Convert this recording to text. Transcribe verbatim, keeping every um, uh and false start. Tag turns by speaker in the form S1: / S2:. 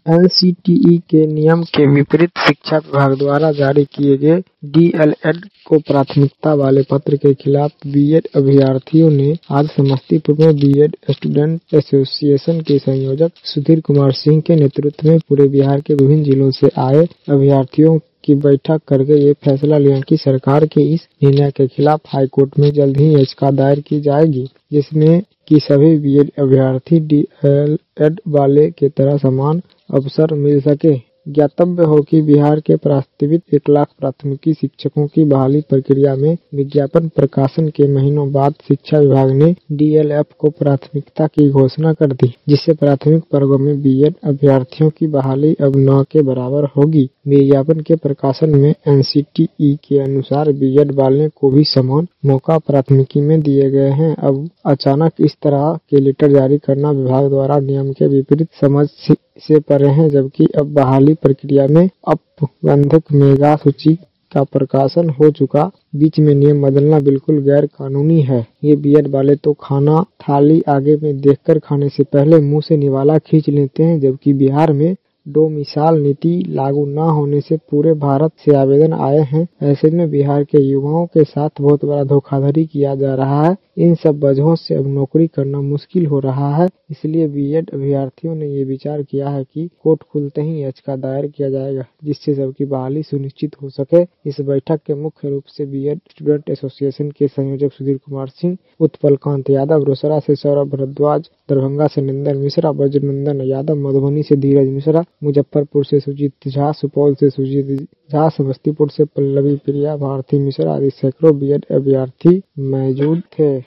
S1: N C T E के नियम के विपरीत शिक्षा विभाग द्वारा जारी किए गए डी एल एड को प्राथमिकता वाले पत्र के खिलाफ बीएड अभ्यर्थियों ने आज समस्तीपुर में बीएड स्टूडेंट एसोसिएशन के संयोजक सुधीर कुमार सिंह के नेतृत्व में पूरे बिहार के विभिन्न जिलों से आए अभ्यर्थियों की बैठक करके ये फैसला लिया कि सरकार के इस निर्णय के खिलाफ हाईकोर्ट में जल्द ही याचिका दायर की जाएगी, जिसमें कि सभी बीएड अभ्यर्थी डी एल एड वाले की तरह समान अवसर मिल सके। ज्ञातव्य हो कि बिहार के प्रस्तावित एक लाख प्राथमिकी शिक्षकों की बहाली प्रक्रिया में विज्ञापन प्रकाशन के महीनों बाद शिक्षा विभाग ने डी एल एड को प्राथमिकता की घोषणा कर दी, जिससे प्राथमिक वर्गों में बीएड अभ्यर्थियों की बहाली अब न के बराबर होगी। विज्ञापन के प्रकाशन में एन सी टी ई के अनुसार बीएड वाले को भी समान मौका प्राथमिकी में दिए गए हैं। अब अचानक इस तरह के लेटर जारी करना विभाग द्वारा नियम के विपरीत समझ से परे है, जबकि अब बहाली प्रक्रिया में औपबंधिक मेगा सूची का प्रकाशन हो चुका। बीच में नियम बदलना बिल्कुल गैर कानूनी है। ये बीएड वाले तो खाना थाली आगे में देखकर खाने से पहले मुंह से निवाला खींच लेते हैं, जबकि बिहार में डोमिसाइल नीति लागू न होने से पूरे भारत से आवेदन आए हैं। ऐसे में बिहार के युवाओं के साथ बहुत बड़ा धोखाधड़ी किया जा रहा है। इन सब वजहों से अब नौकरी करना मुश्किल हो रहा है। इसलिए बीएड अभ्यर्थियों ने ये विचार किया है कि कोर्ट खुलते ही याचिका दायर किया जाएगा, जिससे सबकी बहाली सुनिश्चित हो सके। इस बैठक के मुख्य रूप से बीएड स्टूडेंट एसोसिएशन के संयोजक सुधीर कुमार सिंह, उत्पल कांत यादव, रोसड़ा से सौरभ भारद्वाज, दरभंगा से नंदन मिश्रा, ब्रजनंदन यादव, मधुबनी से धीरज मिश्रा, मुजफ्फरपुर से सुजीत झा, सुपौल से सुजीत झा, समस्तीपुर से पल्लवी प्रिया, भारती मिश्रा आदि सैकड़ों बीएड अभ्यर्थी मौजूद थे।